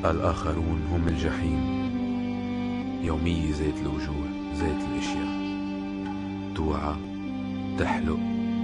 الآخرون هم الجحيم. يومية زيت الوجوه، زيت الاشياء. توعى، تحلق،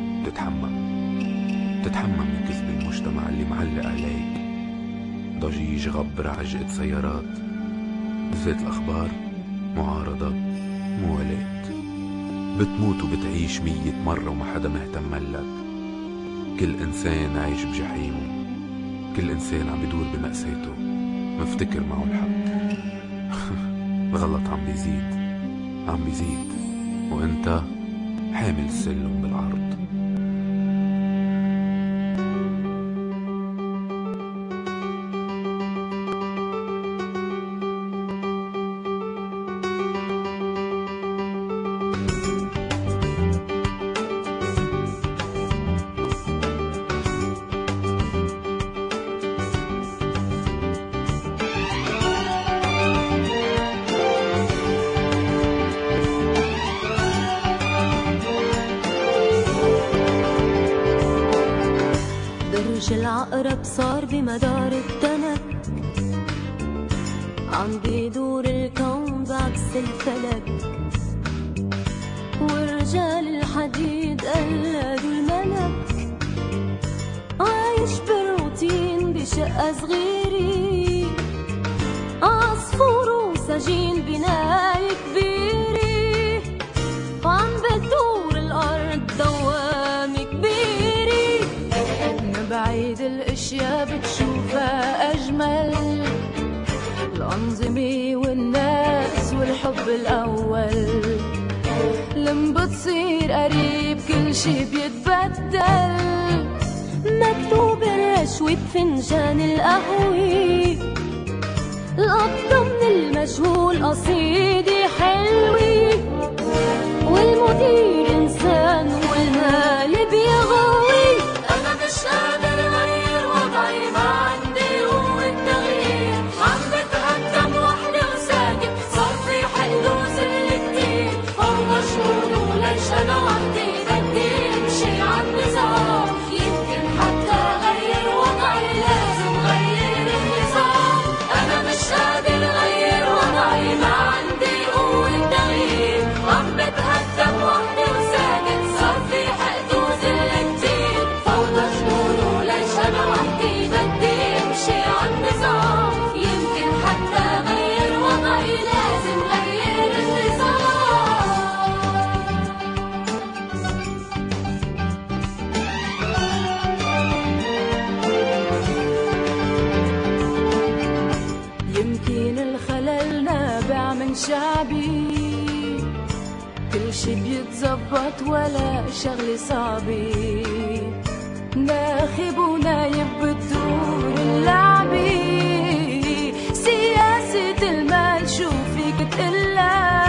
تتحمم من كذب المجتمع اللي معلق عليك. ضجيج غبر عجقة سيارات، زيت الأخبار، معارضات، موالات. بتموت وبتعيش 100 مرة وما حدا مهتم لك. كل إنسان عايش بجحيمه، كل إنسان عم بدور بمأساته، مفتكر معه الحق. الغلط عم بيزيد، وانت حامل السلم بالعرض. العقرب صار بمدار التنك، عم بيدور الكون بعكس الفلك، ورجال الحديد قلدوا الملك. عايش بالروتين بشقة صغيرة، عصفور وسجين بناية كبيرة، وعم بتدور الأرض دوامة كبيرة. بعيد الاشياء بتشوفها اجمل، الانظمه والناس والحب الاول. لما بتصير قريب كل شي بيتبدل، مكتوب الرشوة بفنجان القهوة، القبضة من المجهول قصيدة حلوة، والمدير انسان والمال بيغوي. أنا مش قادر أغير وضعي، ما عندي قوة تغيير، عم بتهدم وحدي وساكت، صار في حدود كتير، فوضى شهود وليش أنا وحدي بدي أمشي عالنظام. يمكن حتى أغير وضعي، لازم غير النظام. أنا مش قادر أغير وضعي، ما عندي قوة تغيير، عم بتهدم وحدي وساكت، صار في حدود كتير، فوضى شهود وليش أنا وحدي بدي أمشي عالنظام. يمكن حتى أغير وضعي، لازم غير النظام. يمكن الخلل نابع من شعبي، كل شي بيتزبط ولا شغلة صعبة، ناخب ونايب بتدور اللعبة. سياسة المال شو فيك تقلها،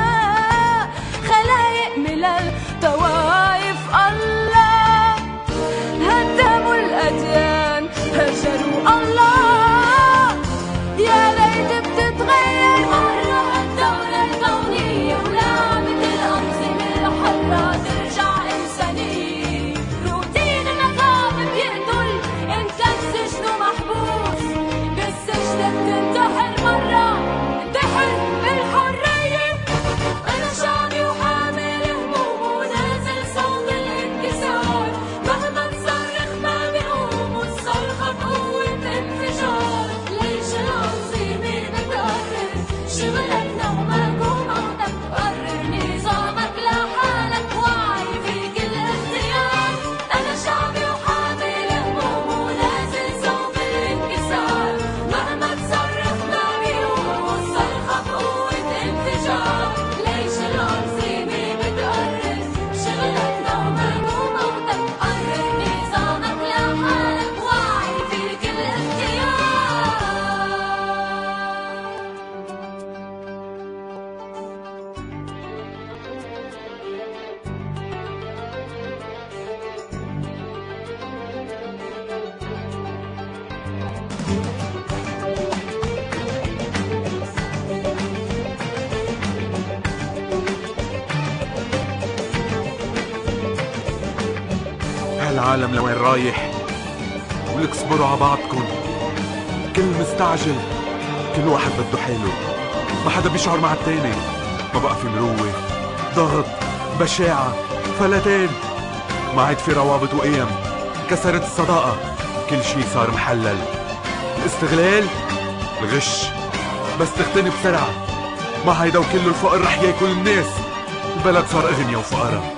خلايق ملل طوايف الله، هدموا الأديان هجروا الله. يا ليت بتتغير مرة الدولة الكونية، ولعبة الأنظمة الحرة ترجع إنسانية. روتين النظام بيقتل إن كان سجنه محبوس، بالسجن بتنتحر مرة، انتحر بالحرية. أنا شعبي وحامل هموم ونازل صوت الانكسار، مهما تصرخ ما بيقوم، والصرخة بقوة انفجار. ليش الأنظمة بتقرر شغلتنا ومالكو موتك، قرر نظامك لحالك، وعي فيك الاختيار. أنا شعبي وحامل هموم ونازل صوت الانكسار، مهما تصرخ ما بيقوم، والصرخة بقوة انفجار. ليش الأنظمة بتقرر شغلتنا ومالكو موتك، قرر نظامك لحالك، وعي فيك الاختيار. هالعالم لوين رايح؟ ولك اصبروا على بعضكن، كل مستعجل كل واحد بده حاله، ما حدا بيشعر مع التاني، ما بقى في مروة، ضغط، بشاعة، فلتان، ما عاد في روابط وقيم، كسرت الصداقة، كل شي صار محلل. الاستغلال، الغش، بس تغتني بسرعة، ما هيدا وكله الفقر رح ياكل الناس، البلد صار اغنيا وفقراء.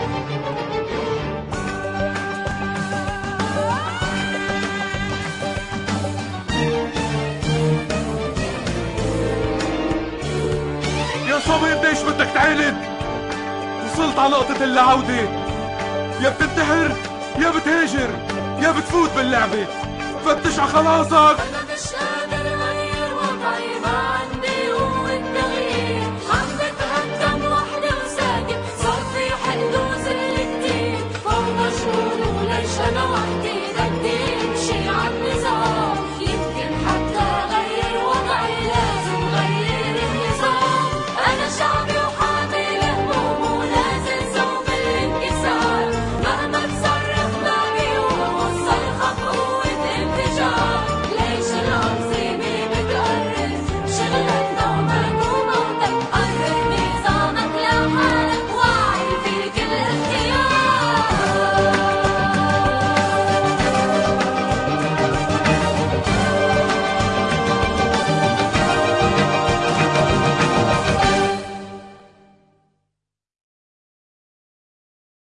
يا صبي قديش بدك تعاند؟ وصلت على نقطة اللاعودة، يا بتنتحر يا بتهاجر يا بتفوت باللعبة، فتش على خلاصك. أنا مش قادر